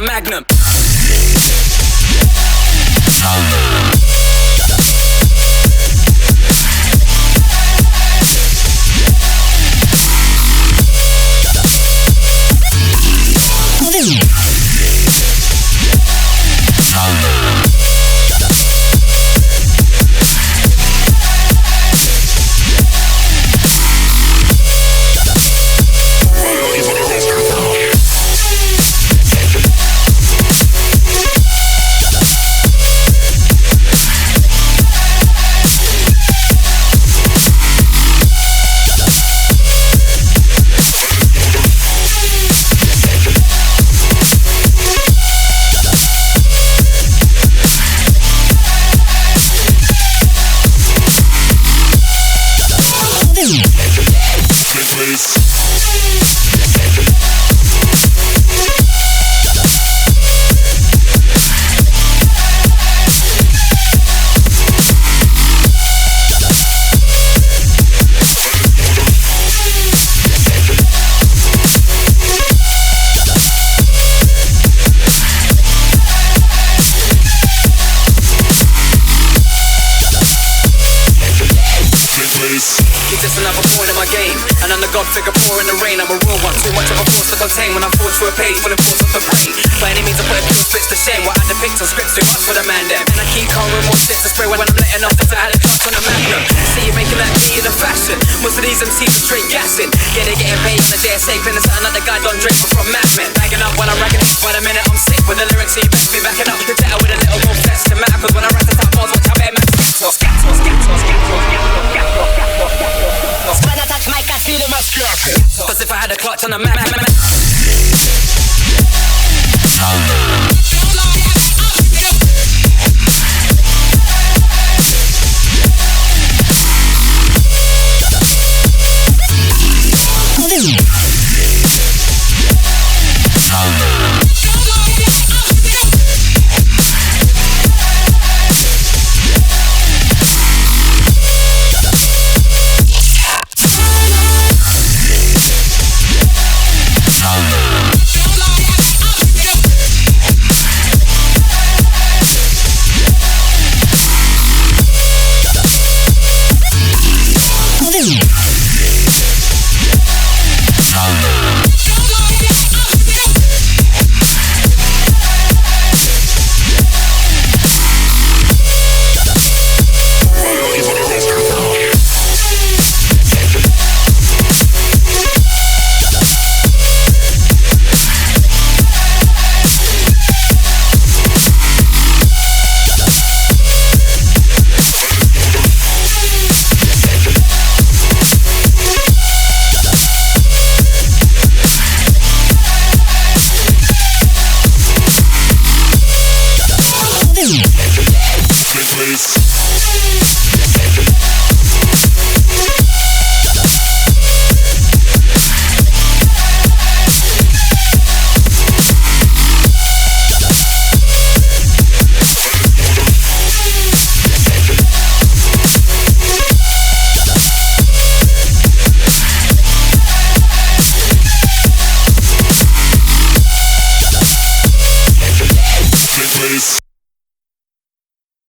Magnum. You're just another pawn in my game, and I'm the god figure poor in the rain. I'm a real one, too much of a force to contain. When I forge through a page full of thoughts of the brain. By any means I put a few spits to shame. What I depict on scripts too much for the man them. And I keep calm with more shit to spray when I'm letting off the I had a clutch on the Magnum. See you making that tea in a fashion. Most of these MCs are straight gassing. Yeah, they getting paid on the JSA, pinning something like the guy Don Draper from Mad Men. Bagging up when I'm racking up by the minute I'm sick with the lyrics, so you best be backing up the data with a little more flesh to matter. Cause when I write the top bars, watch how bad man When I touch my cat, feel the muscular. Cause if I had a clutch on the Magnum